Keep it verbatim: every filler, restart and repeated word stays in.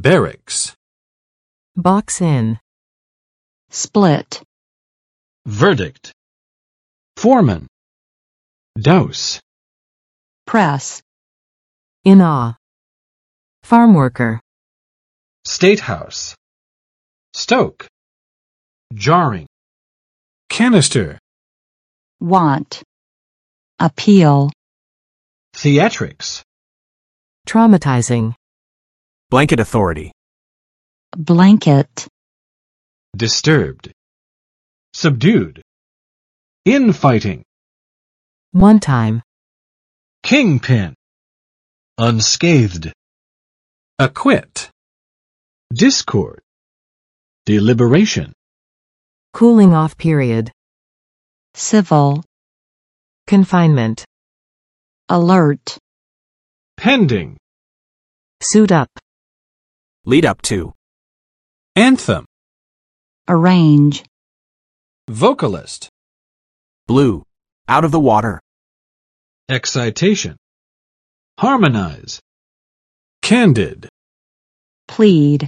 barracks, box in, split, verdict, foreman, douse, press, in awe, farm worker, state house, stoke, jarring, canister, want, appeal, theatrics, traumatizing, blanket authority, blanket, disturbed, subdued, infighting, one time, kingpin, unscathed, acquit, discord, deliberation, cooling off period, civil, confinement, alert, pending, suit up, lead up to, anthem, arrange, vocalist, blue, out of the water, excitation, harmonize, candid, plead,